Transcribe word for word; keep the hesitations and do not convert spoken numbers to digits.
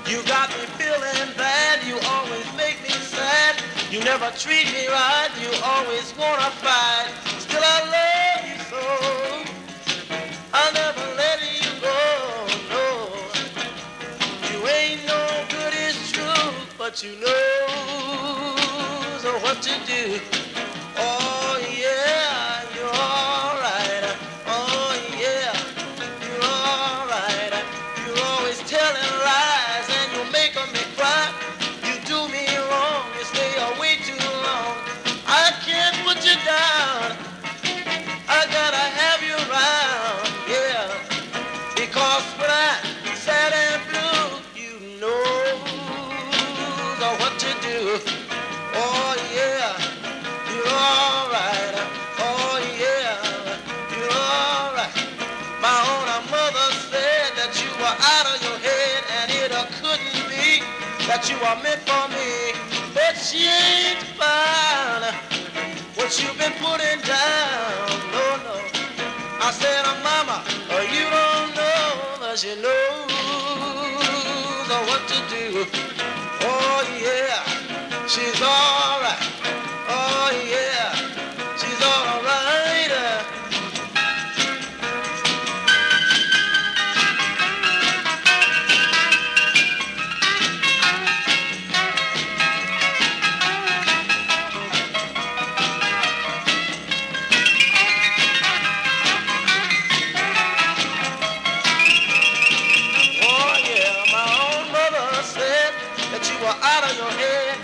You got me feeling bad, you always make me sad. You never treat me right, you always wanna fight. Still I love you so, I'll never let you go, no. You ain't no good, it's true, but you know so what to do. Oh yeah, you're alright. Oh yeah, you're alright. You're always telling lies and you're making me cry. You do me wrong, you stay away too long. I can't put you down, I gotta have you around, yeah. Because when I'm sad and blue, you know what to do. Oh yeah, you're alright. Oh yeah, you're alright. My own mother said that you were out of your head and it uh, couldn't be that you are meant for me. But she ain't found what you've been putting down. No, no. I said, uh, Mama, uh, you don't know, but she knows uh, what to do. Oh yeah, she's alright. Oh yeah, she's alright. Oh yeah, my own mother said that you were out of your head